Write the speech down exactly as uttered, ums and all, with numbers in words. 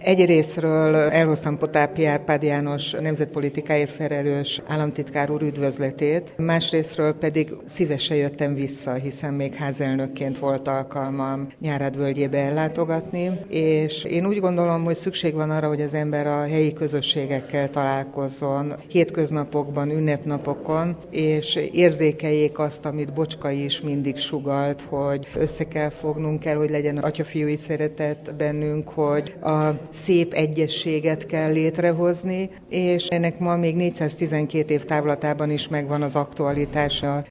Egyrészről elhoztam Potápi Árpád János nemzetpolitikáért felelős államtitkár úr üdvözletét, másrészről pedig szívesen jöttem vissza, hiszen még házelnökként volt alkalmam Nyárád völgyébe ellátogatni, és én úgy gondolom, hogy szükség van arra, hogy az ember a helyi közösségekkel találkozzon, hétköznapokban, ünnepnapokon, és érzékeljék azt, amit Bocskai is mindig sugalt, hogy össze kell fognunk kell, hogy legyen atyafiúi szeretet bennünk, hogy a szép egyességet kell létrehozni, és ennek ma még négyszáztizenkét év távlatában is megvan az aktualitása.